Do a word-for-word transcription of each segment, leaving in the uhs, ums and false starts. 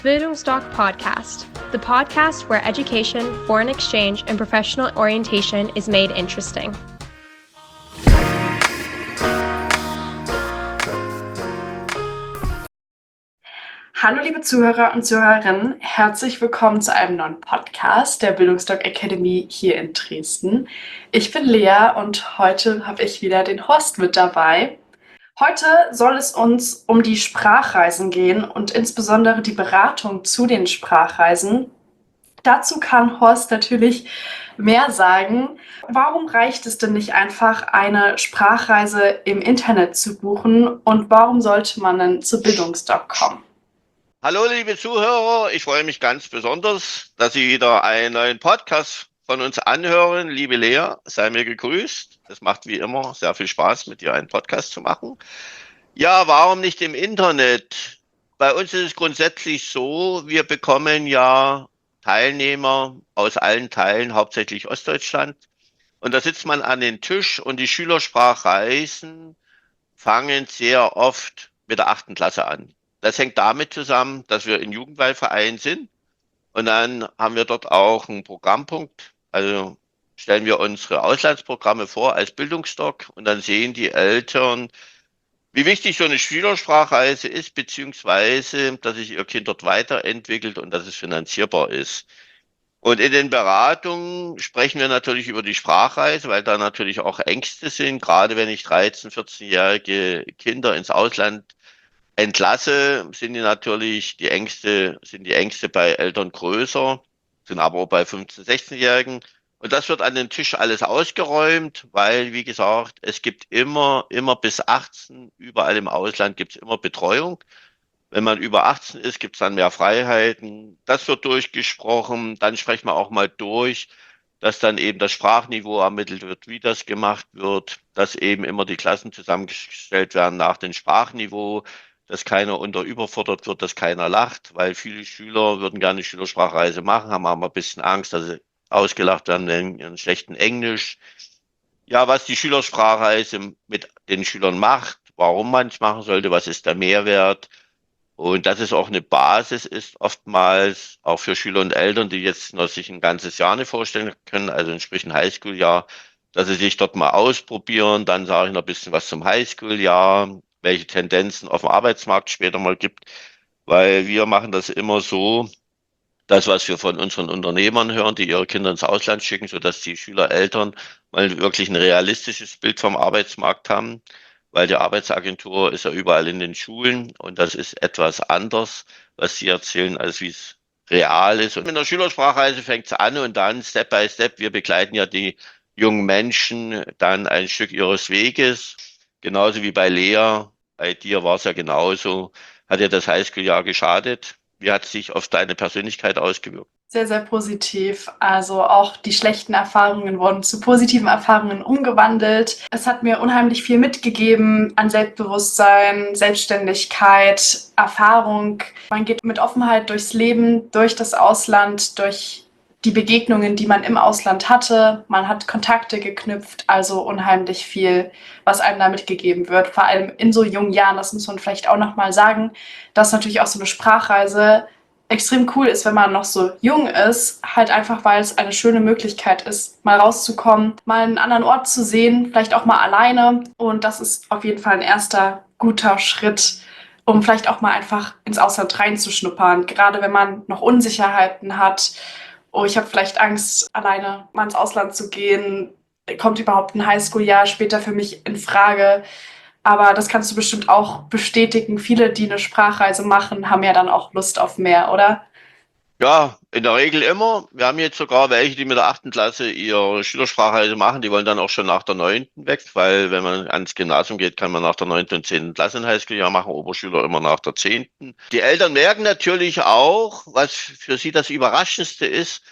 Bildungsdoc Podcast, the podcast where education, foreign exchange, and professional orientation is made interesting. Hallo liebe Zuhörer und Zuhörerinnen, herzlich willkommen zu einem neuen Podcast der Bildungsdoc Academy hier in Dresden. Ich bin Lea und heute habe ich wieder den Horst mit dabei. Heute soll es uns um die Sprachreisen gehen und insbesondere die Beratung zu den Sprachreisen. Dazu kann Horst natürlich mehr sagen. Warum reicht es denn nicht einfach, eine Sprachreise im Internet zu buchen und warum sollte man denn zu Bildungsdoc kommen? Hallo liebe Zuhörer, ich freue mich ganz besonders, dass Sie wieder einen neuen Podcast von uns anhören. Liebe Lea, sei mir gegrüßt. Es macht wie immer sehr viel Spaß, mit dir einen Podcast zu machen. Ja, warum nicht im Internet? Bei uns ist es grundsätzlich so, wir bekommen ja Teilnehmer aus allen Teilen, hauptsächlich Ostdeutschland. Und da sitzt man an den Tisch und die Schülersprachreisen fangen sehr oft mit der achten Klasse an. Das hängt damit zusammen, dass wir in Jugendweihverein sind und dann haben wir dort auch einen Programmpunkt. Also stellen wir unsere Auslandsprogramme vor als Bildungsdoc und dann sehen die Eltern, wie wichtig so eine Schülersprachreise ist, beziehungsweise, dass sich ihr Kind dort weiterentwickelt und dass es finanzierbar ist. Und in den Beratungen sprechen wir natürlich über die Sprachreise, weil da natürlich auch Ängste sind, gerade wenn ich dreizehn-, vierzehnjährige Kinder ins Ausland entlasse, sind die natürlich die Ängste, sind die Ängste bei Eltern größer, sind aber auch bei fünfzehn-, sechzehnjährigen. Und das wird an den Tisch alles ausgeräumt, weil, wie gesagt, es gibt immer, immer bis achtzehn, überall im Ausland gibt es immer Betreuung. Wenn man über achtzehn ist, gibt es dann mehr Freiheiten. Das wird durchgesprochen. Dann sprechen wir auch mal durch, dass dann eben das Sprachniveau ermittelt wird, wie das gemacht wird, dass eben immer die Klassen zusammengestellt werden nach dem Sprachniveau, dass keiner unter überfordert wird, dass keiner lacht, weil viele Schüler würden gerne Schülersprachreise machen, haben aber ein bisschen Angst, dass sie ausgelacht werden wegen ihrem schlechten Englisch. Ja, was die Schülersprachreise mit den Schülern macht, warum man es machen sollte, was ist der Mehrwert und dass es auch eine Basis ist, oftmals auch für Schüler und Eltern, die jetzt noch sich ein ganzes Jahr nicht vorstellen können, also sprich ein Highschool-Jahr, dass sie sich dort mal ausprobieren, dann sage ich noch ein bisschen was zum Highschool-Jahr, welche Tendenzen auf dem Arbeitsmarkt später mal gibt, weil wir machen das immer so, das, was wir von unseren Unternehmern hören, die ihre Kinder ins Ausland schicken, sodass die Schüler, Eltern mal wirklich ein realistisches Bild vom Arbeitsmarkt haben, weil die Arbeitsagentur ist ja überall in den Schulen und das ist etwas anders, was sie erzählen, als wie es real ist. Und mit der Schülersprachreise fängt es an und dann Step by Step, wir begleiten ja die jungen Menschen dann ein Stück ihres Weges. Genauso wie bei Lea, bei dir war es ja genauso. Hat dir das Highschool-Jahr geschadet? Wie hat es sich auf deine Persönlichkeit ausgewirkt? Sehr, sehr positiv. Also auch die schlechten Erfahrungen wurden zu positiven Erfahrungen umgewandelt. Es hat mir unheimlich viel mitgegeben an Selbstbewusstsein, Selbstständigkeit, Erfahrung. Man geht mit Offenheit durchs Leben, durch das Ausland, durch die Begegnungen, die man im Ausland hatte. Man hat Kontakte geknüpft, also unheimlich viel, was einem da mitgegeben wird. Vor allem in so jungen Jahren, das muss man vielleicht auch nochmal sagen, dass natürlich auch so eine Sprachreise extrem cool ist, wenn man noch so jung ist, halt einfach, weil es eine schöne Möglichkeit ist, mal rauszukommen, mal einen anderen Ort zu sehen, vielleicht auch mal alleine. Und das ist auf jeden Fall ein erster guter Schritt, um vielleicht auch mal einfach ins Ausland reinzuschnuppern. Gerade wenn man noch Unsicherheiten hat, oh, ich habe vielleicht Angst, alleine mal ins Ausland zu gehen, kommt überhaupt ein Highschool-Jahr später für mich in Frage. Aber das kannst du bestimmt auch bestätigen. Viele, die eine Sprachreise machen, haben ja dann auch Lust auf mehr, oder? Ja, in der Regel immer. Wir haben jetzt sogar welche, die mit der achten Klasse ihre Schülersprachreise machen. Die wollen dann auch schon nach der neunten weg, weil wenn man ans Gymnasium geht, kann man nach der neunten und zehnten Klasse ein Highschool-Jahr machen, Oberschüler immer nach der zehnten Die Eltern merken natürlich auch, was für sie das Überraschendste ist,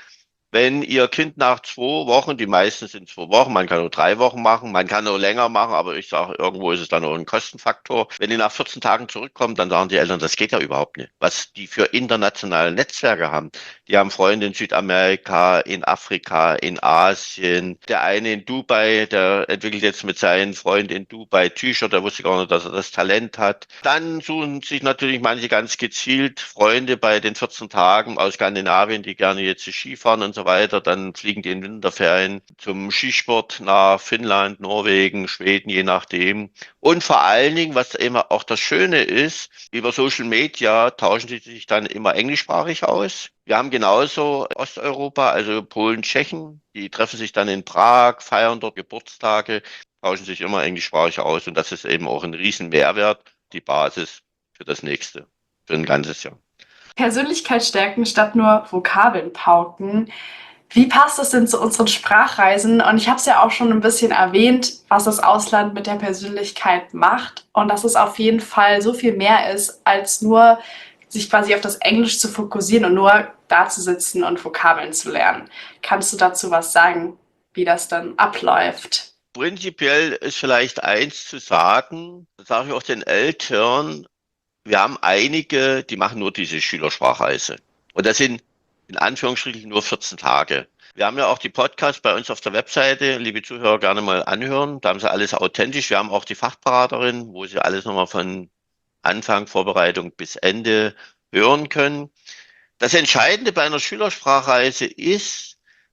Wenn Ihr Kind nach zwei Wochen, die meisten sind zwei Wochen, man kann nur drei Wochen machen, man kann nur länger machen, aber ich sage, irgendwo ist es dann auch ein Kostenfaktor. Wenn die nach vierzehn Tagen zurückkommen, dann sagen die Eltern, das geht ja überhaupt nicht. Was die für internationale Netzwerke haben. Die haben Freunde in Südamerika, in Afrika, in Asien. Der eine in Dubai, der entwickelt jetzt mit seinen Freunden in Dubai T-Shirt, der wusste gar nicht, dass er das Talent hat. Dann suchen sich natürlich manche ganz gezielt Freunde bei den vierzehn Tagen aus Skandinavien, die gerne jetzt Skifahren und so weiter. Dann fliegen die in Winterferien zum Skisport nach Finnland, Norwegen, Schweden, je nachdem. Und vor allen Dingen, was eben auch das Schöne ist, über Social Media tauschen die sich dann immer englischsprachig aus. Wir haben genauso Osteuropa, also Polen, Tschechen, die treffen sich dann in Prag, feiern dort Geburtstage, tauschen sich immer englischsprachig aus und das ist eben auch ein riesen Mehrwert, die Basis für das nächste, für ein ganzes Jahr. Persönlichkeit stärken statt nur Vokabeln pauken. Wie passt das denn zu unseren Sprachreisen? Und ich habe es ja auch schon ein bisschen erwähnt, was das Ausland mit der Persönlichkeit macht und dass es auf jeden Fall so viel mehr ist, als nur sich quasi auf das Englisch zu fokussieren und nur da zu sitzen und Vokabeln zu lernen. Kannst du dazu was sagen, wie das dann abläuft? Prinzipiell ist vielleicht eins zu sagen, das sage ich auch den Eltern, wir haben einige, die machen nur diese Schülersprachreise. Und das sind in Anführungsstrichen nur vierzehn Tage. Wir haben ja auch die Podcasts bei uns auf der Webseite, liebe Zuhörer, gerne mal anhören. Da haben sie alles authentisch. Wir haben auch die Fachberaterin, wo sie alles nochmal von Anfang, Vorbereitung bis Ende hören können. Das Entscheidende bei einer Schülersprachreise ist,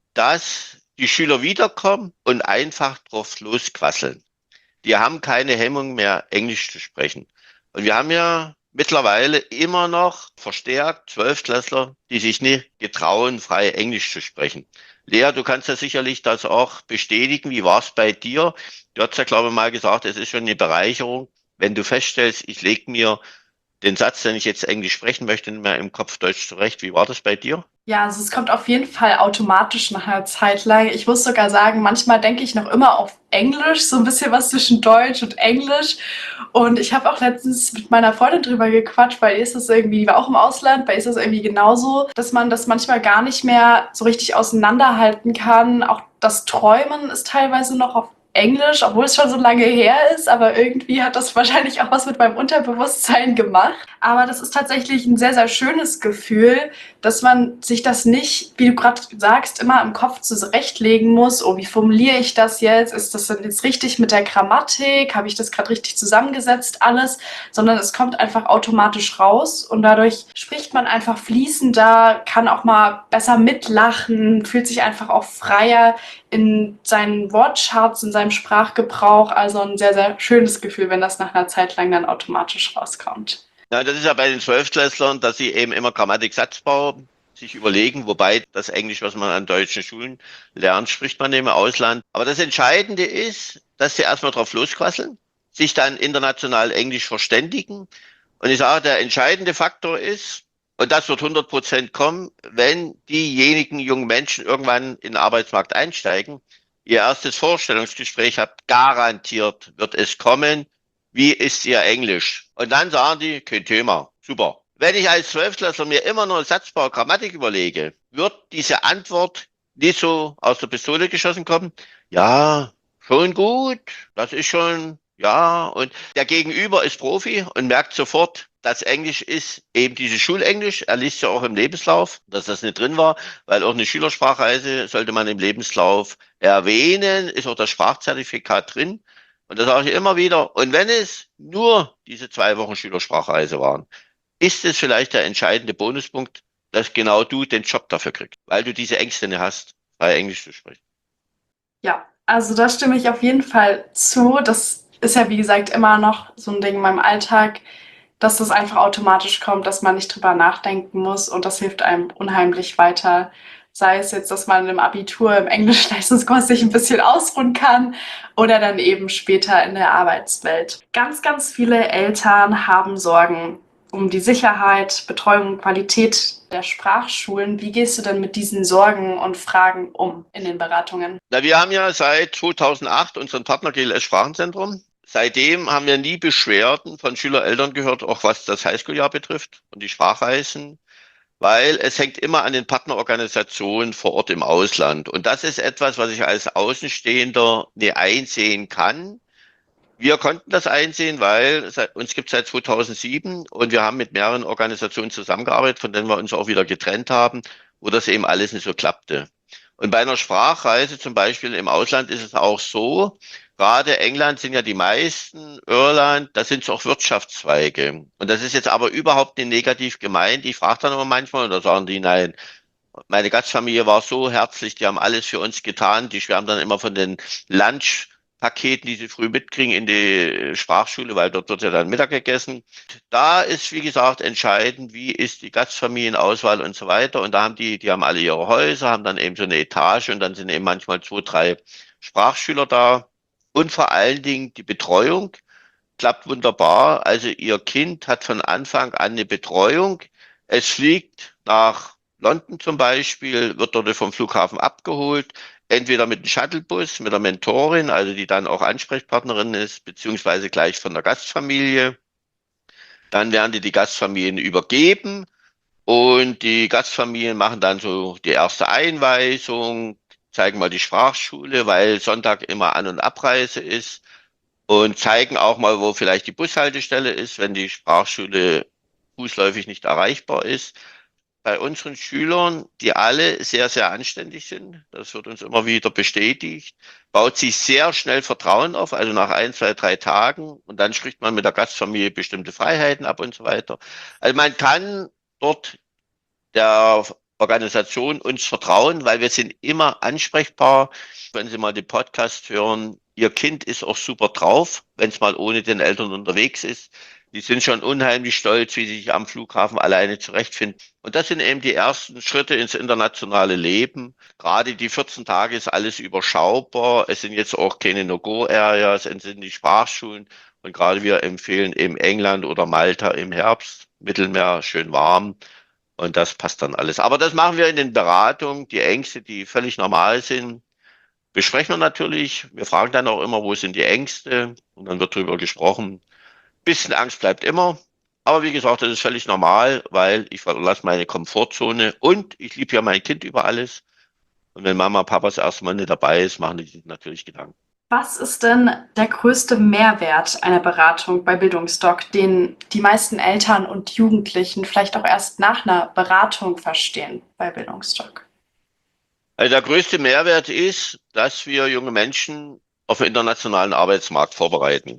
dass die Schüler wiederkommen und einfach drauf losquasseln. Die haben keine Hemmung mehr, Englisch zu sprechen. Und wir haben ja mittlerweile immer noch verstärkt Zwölftklässler, die sich nicht getrauen, frei Englisch zu sprechen. Lea, du kannst ja sicherlich das auch bestätigen. Wie war es bei dir? Du hast ja, glaube ich, mal gesagt, es ist schon eine Bereicherung, wenn du feststellst, ich lege mir den Satz, den ich jetzt Englisch sprechen möchte, nicht mehr im Kopf Deutsch zurecht. Wie war das bei dir? Ja, also es kommt auf jeden Fall automatisch nach einer Zeit lang. Ich muss sogar sagen, manchmal denke ich noch immer auf Englisch, so ein bisschen was zwischen Deutsch und Englisch. Und ich habe auch letztens mit meiner Freundin drüber gequatscht, weil ihr ist das irgendwie, die war auch im Ausland, bei ihr ist das irgendwie genauso, dass man das manchmal gar nicht mehr so richtig auseinanderhalten kann. Auch das Träumen ist teilweise noch auf Englisch, obwohl es schon so lange her ist, aber irgendwie hat das wahrscheinlich auch was mit meinem Unterbewusstsein gemacht. Aber das ist tatsächlich ein sehr, sehr schönes Gefühl, dass man sich das nicht, wie du gerade sagst, immer im Kopf zurechtlegen muss. Oh, wie formuliere ich das jetzt? Ist das denn jetzt richtig mit der Grammatik? Habe ich das gerade richtig zusammengesetzt, alles? Sondern es kommt einfach automatisch raus und dadurch spricht man einfach fließender, kann auch mal besser mitlachen, fühlt sich einfach auch freier in seinen Wortschatz, in seinem Sprachgebrauch. Also ein sehr, sehr schönes Gefühl, wenn das nach einer Zeit lang dann automatisch rauskommt. Ja, das ist ja bei den Zwölftklässlern, dass sie eben immer Grammatik, Satzbau sich überlegen, wobei das Englisch, was man an deutschen Schulen lernt, spricht man im Ausland. Aber das Entscheidende ist, dass sie erstmal drauf losquasseln, sich dann international Englisch verständigen. Und ich sage, der entscheidende Faktor ist, und das wird hundert Prozent kommen, wenn diejenigen jungen Menschen irgendwann in den Arbeitsmarkt einsteigen, ihr erstes Vorstellungsgespräch habt, garantiert wird es kommen. Wie ist Ihr Englisch? Und dann sagen die, kein Thema, super. Wenn ich als Zwölftklässler mir immer nur Satzbau, Grammatik überlege, wird diese Antwort nicht so aus der Pistole geschossen kommen. Ja, schon gut, das ist schon, ja. Und der Gegenüber ist Profi und merkt sofort, dass Englisch ist eben dieses Schulenglisch. Er liest ja auch im Lebenslauf, dass das nicht drin war, weil auch eine Schülersprachreise sollte man im Lebenslauf erwähnen, ist auch das Sprachzertifikat drin. Und das sage ich immer wieder. Und wenn es nur diese zwei Wochen Schülersprachreise waren, ist es vielleicht der entscheidende Bonuspunkt, dass genau du den Job dafür kriegst, weil du diese Ängste nicht hast, frei Englisch zu sprechen. Ja, also da stimme ich auf jeden Fall zu. Das ist ja, wie gesagt, immer noch so ein Ding in meinem Alltag, dass das einfach automatisch kommt, dass man nicht drüber nachdenken muss und das hilft einem unheimlich weiter. Sei es jetzt, dass man im Abitur im Englisch-Leistungskurs sich ein bisschen ausruhen kann oder dann eben später in der Arbeitswelt. Ganz, ganz viele Eltern haben Sorgen um die Sicherheit, Betreuung und Qualität der Sprachschulen. Wie gehst du denn mit diesen Sorgen und Fragen um in den Beratungen? Na, wir haben ja seit zweitausendacht unseren Partner G L S Sprachenzentrum. Seitdem haben wir nie Beschwerden von Schüler, Eltern gehört, auch was das Highschool-Jahr betrifft und die Sprachreisen. weil es hängt immer an den Partnerorganisationen vor Ort im Ausland. Und das ist etwas, was ich als Außenstehender nicht einsehen kann. Wir konnten das einsehen, weil seit, uns gibt es seit zweitausendsieben und wir haben mit mehreren Organisationen zusammengearbeitet, von denen wir uns auch wieder getrennt haben, wo das eben alles nicht so klappte. Und bei einer Sprachreise zum Beispiel im Ausland ist es auch so, gerade England sind ja die meisten, Irland, da sind es auch Wirtschaftszweige. Und das ist jetzt aber überhaupt nicht negativ gemeint. Ich frage dann immer manchmal und da sagen die, nein, meine Gastfamilie war so herzlich, die haben alles für uns getan. Die schwärmen dann immer von den Lunchpaketen, die sie früh mitkriegen in die Sprachschule, weil dort wird ja dann Mittag gegessen. Da ist, wie gesagt, entscheidend, wie ist die Gastfamilienauswahl und so weiter. Und da haben die, die haben alle ihre Häuser, haben dann eben so eine Etage und dann sind eben manchmal zwei, drei Sprachschüler da. Und vor allen Dingen die Betreuung klappt wunderbar. Also ihr Kind hat von Anfang an eine Betreuung. Es fliegt nach London zum Beispiel, wird dort vom Flughafen abgeholt, entweder mit einem Shuttlebus, mit der Mentorin, also die dann auch Ansprechpartnerin ist, beziehungsweise gleich von der Gastfamilie. Dann werden die die Gastfamilien übergeben und die Gastfamilien machen dann so die erste Einweisung, zeigen mal die Sprachschule, weil Sonntag immer An- und Abreise ist und zeigen auch mal, wo vielleicht die Bushaltestelle ist, wenn die Sprachschule fußläufig nicht erreichbar ist. Bei unseren Schülern, die alle sehr, sehr anständig sind, das wird uns immer wieder bestätigt, baut sich sehr schnell Vertrauen auf, also nach ein, zwei, drei Tagen und dann spricht man mit der Gastfamilie bestimmte Freiheiten ab und so weiter. Also man kann dort der Organisation uns vertrauen, weil wir sind immer ansprechbar. Wenn Sie mal den Podcast hören, Ihr Kind ist auch super drauf, wenn es mal ohne den Eltern unterwegs ist. Die sind schon unheimlich stolz, wie sie sich am Flughafen alleine zurechtfinden. Und das sind eben die ersten Schritte ins internationale Leben. Gerade die vierzehn Tage ist alles überschaubar. Es sind jetzt auch keine No-Go-Areas, es sind die Sprachschulen. Und gerade wir empfehlen eben England oder Malta im Herbst, Mittelmeer, schön warm. Und das passt dann alles. Aber das machen wir in den Beratungen. Die Ängste, die völlig normal sind, besprechen wir natürlich. Wir fragen dann auch immer, wo sind die Ängste? Und dann wird darüber gesprochen. Bisschen Angst bleibt immer. Aber wie gesagt, das ist völlig normal, weil ich verlasse meine Komfortzone und ich liebe ja mein Kind über alles. Und wenn Mama, Papa das erste Mal nicht dabei ist, machen die sich natürlich Gedanken. Was ist denn der größte Mehrwert einer Beratung bei Bildungsdoc, den die meisten Eltern und Jugendlichen vielleicht auch erst nach einer Beratung verstehen bei Bildungsdoc? Also der größte Mehrwert ist, dass wir junge Menschen auf den internationalen Arbeitsmarkt vorbereiten.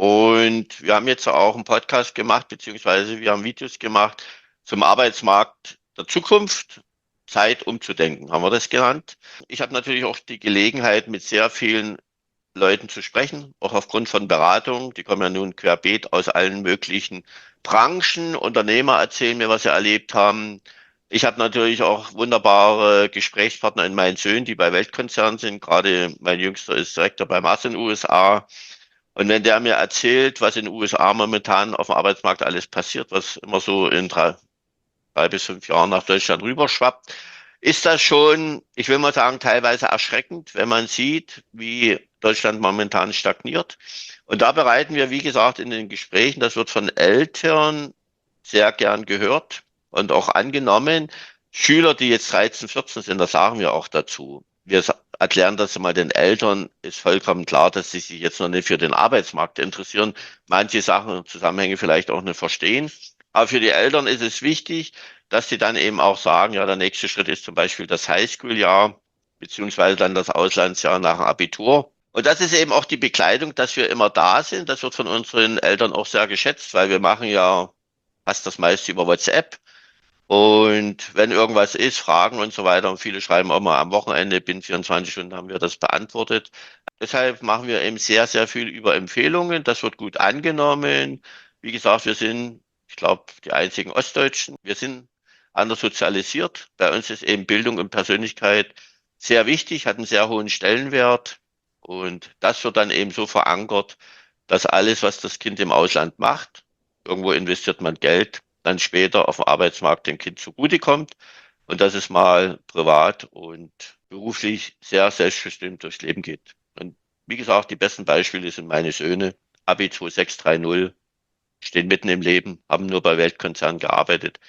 Und wir haben jetzt auch einen Podcast gemacht, beziehungsweise wir haben Videos gemacht zum Arbeitsmarkt der Zukunft. Zeit umzudenken, haben wir das genannt. Ich habe natürlich auch die Gelegenheit, mit sehr vielen Leuten zu sprechen, auch aufgrund von Beratung. Die kommen ja nun querbeet aus allen möglichen Branchen. Unternehmer erzählen mir, was sie erlebt haben. Ich habe natürlich auch wunderbare Gesprächspartner in meinen Söhnen, die bei Weltkonzernen sind. Gerade mein Jüngster ist Direktor bei Mars in den U S A. Und wenn der mir erzählt, was in den U S A momentan auf dem Arbeitsmarkt alles passiert, was immer so in drei, drei bis fünf Jahren nach Deutschland rüberschwappt, ist das schon, ich will mal sagen, teilweise erschreckend, wenn man sieht, wie Deutschland momentan stagniert. Und da bereiten wir, wie gesagt, in den Gesprächen, das wird von Eltern sehr gern gehört und auch angenommen. Schüler, die jetzt dreizehn, vierzehn sind, das sagen wir auch dazu. Wir erklären das mal den Eltern, ist vollkommen klar, dass sie sich jetzt noch nicht für den Arbeitsmarkt interessieren, manche Sachen und Zusammenhänge vielleicht auch nicht verstehen. Aber für die Eltern ist es wichtig, dass sie dann eben auch sagen, ja, der nächste Schritt ist zum Beispiel das Highschool-Jahr, beziehungsweise dann das Auslandsjahr nach dem Abitur. Und das ist eben auch die Begleitung, dass wir immer da sind. Das wird von unseren Eltern auch sehr geschätzt, weil wir machen ja fast das meiste über WhatsApp. Und wenn irgendwas ist, Fragen und so weiter, und viele schreiben auch mal am Wochenende, binnen vierundzwanzig Stunden haben wir das beantwortet. Deshalb machen wir eben sehr, sehr viel über Empfehlungen. Das wird gut angenommen. Wie gesagt, wir sind, ich glaube, die einzigen Ostdeutschen. Wir sind anders sozialisiert. Bei uns ist eben Bildung und Persönlichkeit sehr wichtig, hat einen sehr hohen Stellenwert. Und das wird dann eben so verankert, dass alles, was das Kind im Ausland macht, irgendwo investiert man Geld, dann später auf dem Arbeitsmarkt dem Kind zugutekommt und dass es mal privat und beruflich sehr selbstbestimmt durchs Leben geht. Und wie gesagt, die besten Beispiele sind meine Söhne, Abi zwei sechs drei null, stehen mitten im Leben, haben nur bei Weltkonzernen gearbeitet.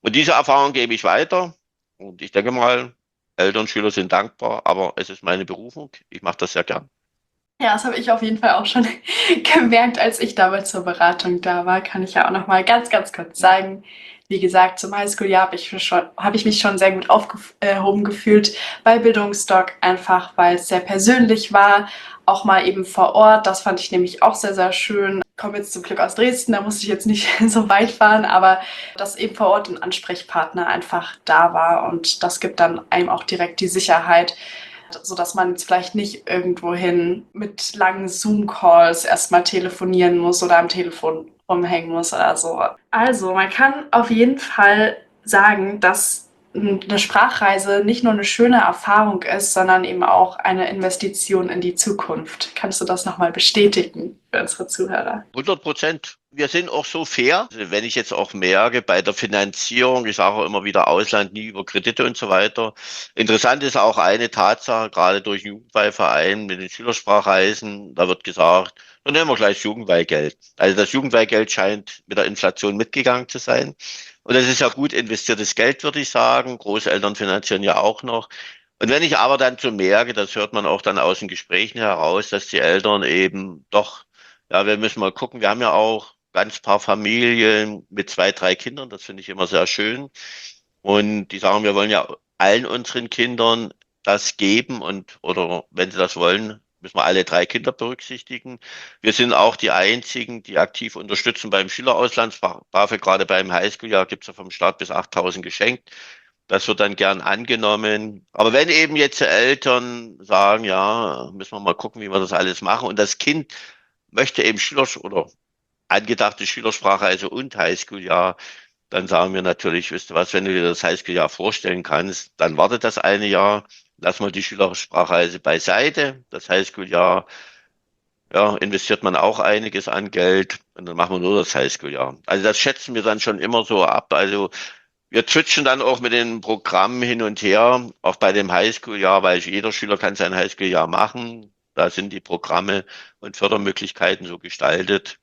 Und diese Erfahrung gebe ich weiter. Und ich denke mal, Eltern, Schüler sind dankbar, aber es ist meine Berufung. Ich mache das sehr gern. Ja, das habe ich auf jeden Fall auch schon gemerkt, als ich damals zur Beratung da war. Kann ich ja auch noch mal ganz, ganz kurz sagen. Wie gesagt, zum Highschool-Jahr habe ich, schon- habe ich mich schon sehr gut aufgehoben gefühlt bei Bildungsdoc, einfach weil es sehr persönlich war, auch mal eben vor Ort. Das fand ich nämlich auch sehr, sehr schön. Ich komme jetzt zum Glück aus Dresden, da musste ich jetzt nicht so weit fahren, aber dass eben vor Ort ein Ansprechpartner einfach da war und das gibt dann einem auch direkt die Sicherheit, sodass man jetzt vielleicht nicht irgendwohin mit langen Zoom-Calls erstmal telefonieren muss oder am Telefon rumhängen muss oder so. Also, man kann auf jeden Fall sagen, dass eine Sprachreise nicht nur eine schöne Erfahrung ist, sondern eben auch eine Investition in die Zukunft. Kannst du das nochmal bestätigen für unsere Zuhörer? hundert Prozent. Wir sind auch so fair. Also wenn ich jetzt auch merke, bei der Finanzierung, ich sage auch immer wieder Ausland, nie über Kredite und so weiter. Interessant ist auch eine Tatsache, gerade durch Jugendweihverein mit den Schülersprachreisen, da wird gesagt, dann nehmen wir gleich das Jugendweihgeld. Also das Jugendweihgeld scheint mit der Inflation mitgegangen zu sein. Und das ist ja gut investiertes Geld, würde ich sagen. Großeltern finanzieren ja auch noch. Und wenn ich aber dann so merke, das hört man auch dann aus den Gesprächen heraus, dass die Eltern eben doch, ja, wir müssen mal gucken, wir haben ja auch ganz paar Familien mit zwei, drei Kindern, das finde ich immer sehr schön. Und die sagen, wir wollen ja allen unseren Kindern das geben und, oder wenn sie das wollen, müssen wir alle drei Kinder berücksichtigen. Wir sind auch die einzigen, die aktiv unterstützen beim Schülerauslands-BAföG. Gerade beim Highschool-Jahr gibt es ja vom Staat bis achttausend geschenkt. Das wird dann gern angenommen. Aber wenn eben jetzt die Eltern sagen, ja, müssen wir mal gucken, wie wir das alles machen und das Kind möchte eben Schüler oder angedachte Schülersprachreise und Highschool-Jahr, dann sagen wir natürlich, wisst ihr was, wenn du dir das Highschool-Jahr vorstellen kannst, dann wartet das eine Jahr, lass mal die Schülersprachreise beiseite. Das Highschool-Jahr, ja, investiert man auch einiges an Geld und dann machen wir nur das Highschool-Jahr. Also das schätzen wir dann schon immer so ab. Also wir switchen dann auch mit den Programmen hin und her, auch bei dem Highschool-Jahr, weil jeder Schüler kann sein Highschool-Jahr machen. Da sind die Programme und Fördermöglichkeiten so gestaltet.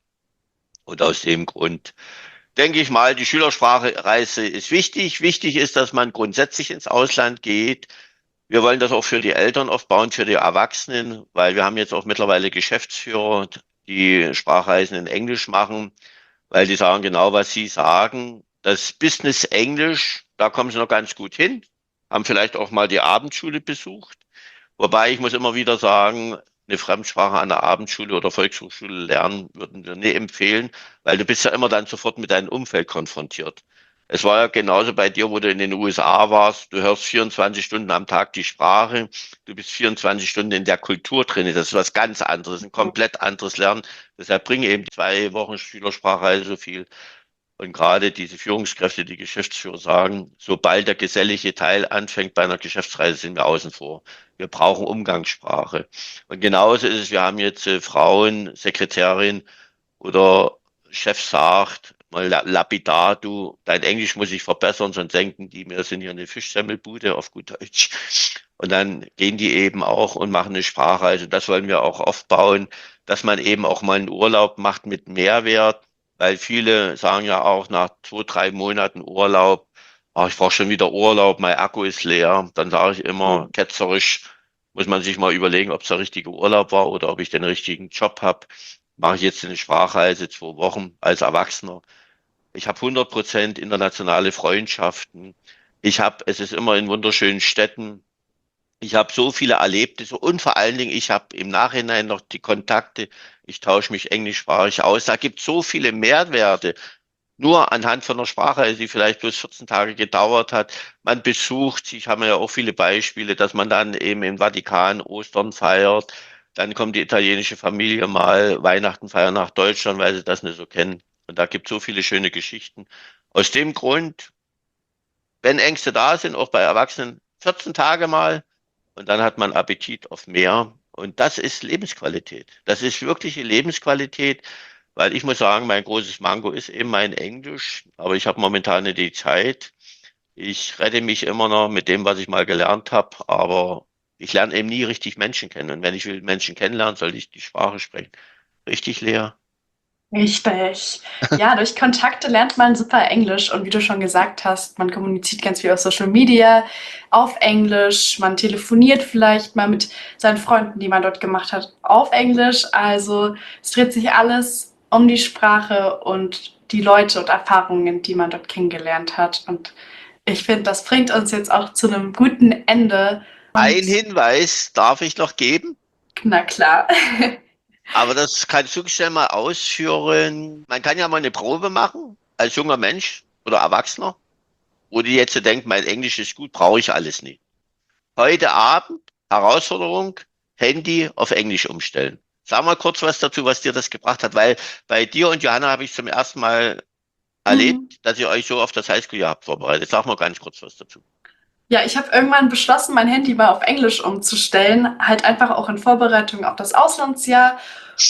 Und aus dem Grund denke ich mal, die Schülersprachreise ist wichtig. Wichtig ist, dass man grundsätzlich ins Ausland geht. Wir wollen das auch für die Eltern aufbauen, für die Erwachsenen, weil wir haben jetzt auch mittlerweile Geschäftsführer, die Sprachreisen in Englisch machen, weil die sagen genau, was sie sagen. Das Business Englisch, da kommen sie noch ganz gut hin, haben vielleicht auch mal die Abendschule besucht. Wobei ich muss immer wieder sagen, eine Fremdsprache an der Abendschule oder Volkshochschule lernen würden wir nie empfehlen, weil du bist ja immer dann sofort mit deinem Umfeld konfrontiert. Es war ja genauso bei dir, wo du in den U S A warst. Du hörst vierundzwanzig Stunden am Tag die Sprache. Du bist vierundzwanzig Stunden in der Kultur drin. Das ist was ganz anderes, ein komplett anderes Lernen. Deshalb bringen eben zwei Wochen Schülersprachreise so viel. Und gerade diese Führungskräfte, die Geschäftsführer sagen, sobald der gesellige Teil anfängt bei einer Geschäftsreise, sind wir außen vor. Wir brauchen Umgangssprache. Und genauso ist es, wir haben jetzt äh, Frauen, Sekretärin oder Chef sagt, mal la- lapidar, du, dein Englisch muss ich verbessern, sonst denken die, wir sind hier eine Fischsemmelbude auf gut Deutsch. Und dann gehen die eben auch und machen eine Sprachreise. Das wollen wir auch aufbauen, dass man eben auch mal einen Urlaub macht mit Mehrwert, weil viele sagen ja auch nach zwei, drei Monaten Urlaub, ah, ich brauche schon wieder Urlaub, mein Akku ist leer. Dann sage ich immer ketzerisch, muss man sich mal überlegen, ob es der richtige Urlaub war oder ob ich den richtigen Job habe. Mache ich jetzt eine Sprachreise, zwei Wochen als Erwachsener. Ich habe hundert Prozent internationale Freundschaften. Ich habe, es ist immer in wunderschönen Städten. Ich habe so viele Erlebnisse und vor allen Dingen, ich habe im Nachhinein noch die Kontakte. Ich tausche mich englischsprachig aus. Da gibt es so viele Mehrwerte. Nur anhand von einer Sprache, die vielleicht bloß vierzehn Tage gedauert hat. Man besucht sich, haben wir ja auch viele Beispiele, dass man dann eben im Vatikan Ostern feiert. Dann kommt die italienische Familie mal Weihnachten feiern nach Deutschland, weil sie das nicht so kennen. Und da gibt es so viele schöne Geschichten. Aus dem Grund, wenn Ängste da sind, auch bei Erwachsenen, vierzehn Tage mal und dann hat man Appetit auf mehr. Und das ist Lebensqualität. Das ist wirkliche Lebensqualität, weil ich muss sagen, mein großes Manko ist eben mein Englisch, aber ich habe momentan nicht die Zeit. Ich rette mich immer noch mit dem, was ich mal gelernt habe, aber ich lerne eben nie richtig Menschen kennen. Und wenn ich will Menschen kennenlernen, soll ich die Sprache sprechen. Richtig, Lea? Richtig. Ja, durch Kontakte lernt man super Englisch und wie du schon gesagt hast, man kommuniziert ganz viel auf Social Media, auf Englisch, man telefoniert vielleicht mal mit seinen Freunden, die man dort gemacht hat, auf Englisch. Also es dreht sich alles um die Sprache und die Leute und Erfahrungen, die man dort kennengelernt hat. Und ich finde, das bringt uns jetzt auch zu einem guten Ende. Ein Und Hinweis darf ich noch geben, na klar. aber das kannst du schnell mal ausführen. Man kann ja mal eine Probe machen, als junger Mensch oder Erwachsener, wo die jetzt so denkt, mein Englisch ist gut, brauche ich alles nicht. Heute Abend, Herausforderung, Handy auf Englisch umstellen. Sag mal kurz was dazu, was dir das gebracht hat, weil bei dir und Johanna habe ich zum ersten Mal Mhm. erlebt, dass ihr euch so auf das Highschool-Jahr habt vorbereitet. Sag mal ganz kurz was dazu. Ja, ich habe irgendwann beschlossen, mein Handy mal auf Englisch umzustellen, halt einfach auch in Vorbereitung auf das Auslandsjahr.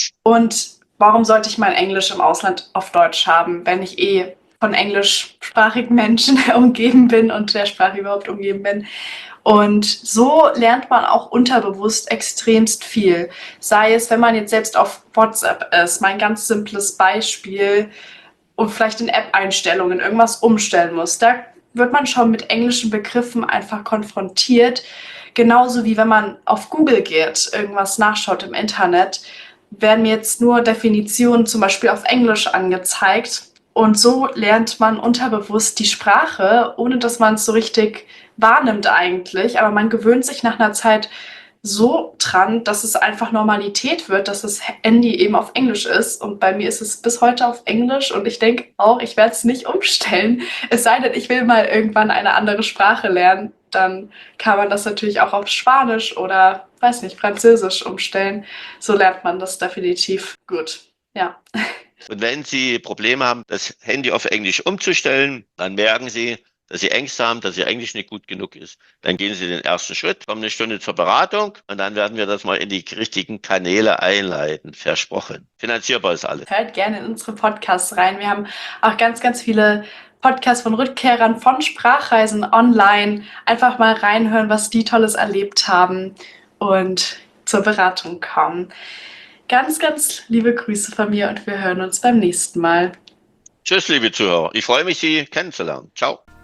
Und warum sollte ich mein Englisch im Ausland auf Deutsch haben, wenn ich eh von englischsprachigen Menschen umgeben bin und der Sprache überhaupt umgeben bin? Und so lernt man auch unterbewusst extremst viel. Sei es, wenn man jetzt selbst auf WhatsApp ist, mein ganz simples Beispiel, und vielleicht in App-Einstellungen irgendwas umstellen muss. Da wird man schon mit englischen Begriffen einfach konfrontiert. Genauso wie wenn man auf Google geht, irgendwas nachschaut im Internet, werden mir jetzt nur Definitionen zum Beispiel auf Englisch angezeigt. Und so lernt man unterbewusst die Sprache, ohne dass man es so richtig wahrnimmt eigentlich. Aber man gewöhnt sich nach einer Zeit so dran, dass es einfach Normalität wird, dass das Handy eben auf Englisch ist. Und bei mir ist es bis heute auf Englisch. Und ich denke auch, ich werde es nicht umstellen. Es sei denn, ich will mal irgendwann eine andere Sprache lernen. Dann kann man das natürlich auch auf Spanisch oder, weiß nicht, Französisch umstellen. So lernt man das definitiv gut. Ja. Und wenn Sie Probleme haben, das Handy auf Englisch umzustellen, dann merken Sie, dass Sie Ängste haben, dass Ihr Englisch nicht gut genug ist. Dann gehen Sie den ersten Schritt, kommen eine Stunde zur Beratung und dann werden wir das mal in die richtigen Kanäle einleiten. Versprochen. Finanzierbar ist alles. Hört gerne in unsere Podcasts rein. Wir haben auch ganz, ganz viele Podcasts von Rückkehrern von Sprachreisen online. Einfach mal reinhören, was die Tolles erlebt haben und zur Beratung kommen. Ganz, ganz liebe Grüße von mir und wir hören uns beim nächsten Mal. Tschüss, liebe Zuhörer. Ich freue mich, Sie kennenzulernen. Ciao.